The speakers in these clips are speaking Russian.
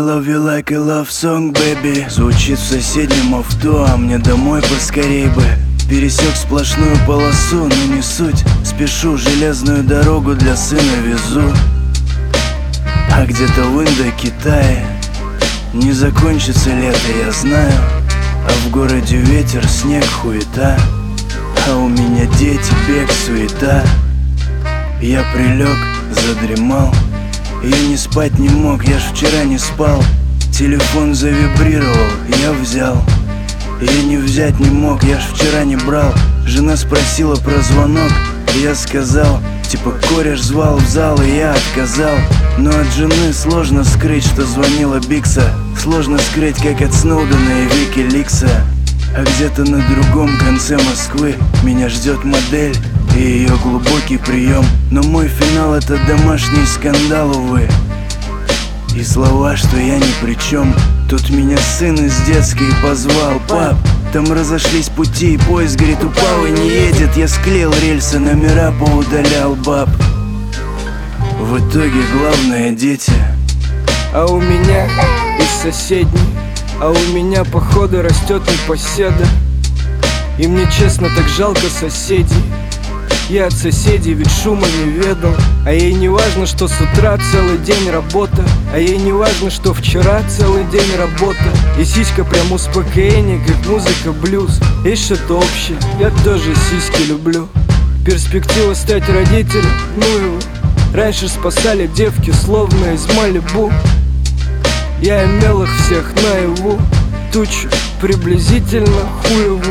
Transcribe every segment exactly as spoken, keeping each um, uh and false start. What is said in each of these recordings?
love you like a love song, baby. Звучит в соседнем авто, а мне домой поскорей бы. Пересек сплошную полосу, но не суть. Спешу, железную дорогу для сына везу. А где-то в Индокитае не закончится лето, я знаю. А в городе ветер, снег, хуета. А у меня дети, бег, суета. Я прилег, задремал. Я не спать не мог, я ж вчера не спал. Телефон завибрировал, я взял. Я не взять не мог, я ж вчера не брал. Жена спросила про звонок, я сказал, типа кореш звал в зал, и я отказал. Но от жены сложно скрыть, что звонила Бикса. Сложно скрыть, как от Сноудена и Викиликса. А где-то на другом конце Москвы меня ждет модель и ее глубокий прием. Но мой финал — это домашний скандал, увы. И слова, что я ни при чем. Тут меня сын из детской позвал: пап, там разошлись пути, и поезд, говорит, упал и не едет. Я склеил рельсы, номера поудалял, баб. В итоге главное — дети. А у меня из соседней, а у меня походу растет непоседа. И мне честно так жалко соседей. Я от соседей ведь шума не ведал. А ей не важно, что с утра целый день работа. А ей не важно, что вчера целый день работа. И сиська прям успокоение, как музыка блюз. Есть что-то общее, я тоже сиськи люблю. Перспектива стать родителем, ну его. Раньше спасали девки, словно из Малибу. Я имел их всех наяву. Тучу приблизительно хуеву.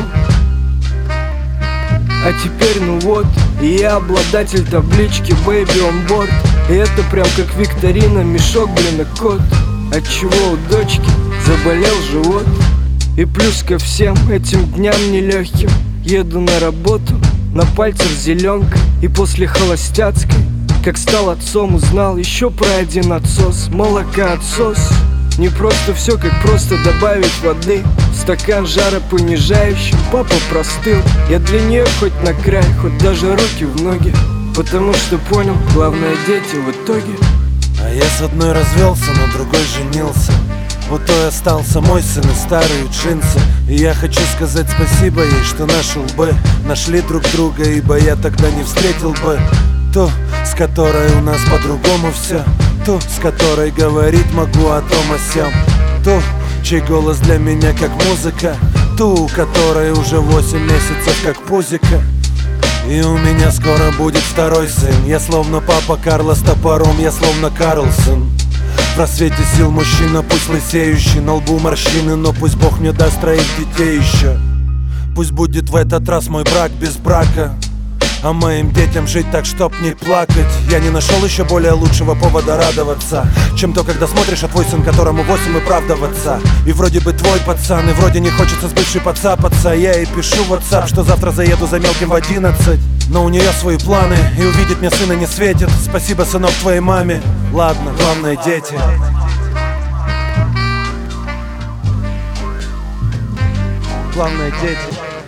А теперь ну вот, и я обладатель таблички Baby on board. И это прям как викторина, мешок, блин, и кот. Отчего у дочки заболел живот. И плюс ко всем этим дням нелегким еду на работу, на пальцах зеленка. И после холостяцкой, как стал отцом, узнал еще про один отсос. Молокоотсос. Не просто все, как просто добавить воды в стакан жаропонижающий. Папа простыл, я для нее хоть на край, хоть даже руки в ноги. Потому что понял, главное дети в итоге. А я с одной развелся, на другой женился. У той остался мой сын и старые джинсы. И я хочу сказать спасибо ей, что наши лбы нашли друг друга, ибо я тогда не встретил бы ту, с которой у нас по-другому все. Ту, с которой говорить могу о том о сём. Ту, чей голос для меня как музыка. Ту, у которой уже восемь месяцев как пузика. И у меня скоро будет второй сын. Я словно папа Карло с топором, я словно Карлсон. В просвете сил мужчина, пусть лысеющий, на лбу морщины, но пусть Бог мне даст троих детей еще. Пусть будет в этот раз мой брак без брака, а моим детям жить так, чтоб не плакать. Я не нашел еще более лучшего повода радоваться, чем то, когда смотришь, а твой сын, которому восемь, и правда в отца. И вроде бы твой пацан, и вроде не хочется с бывшей подцапаться. Я ей пишу в WhatsApp, что завтра заеду за мелким в одиннадцать. Но у нее свои планы, и увидеть мне сына не светит. Спасибо, сынок, твоей маме. Ладно, главное — дети. Главное — дети.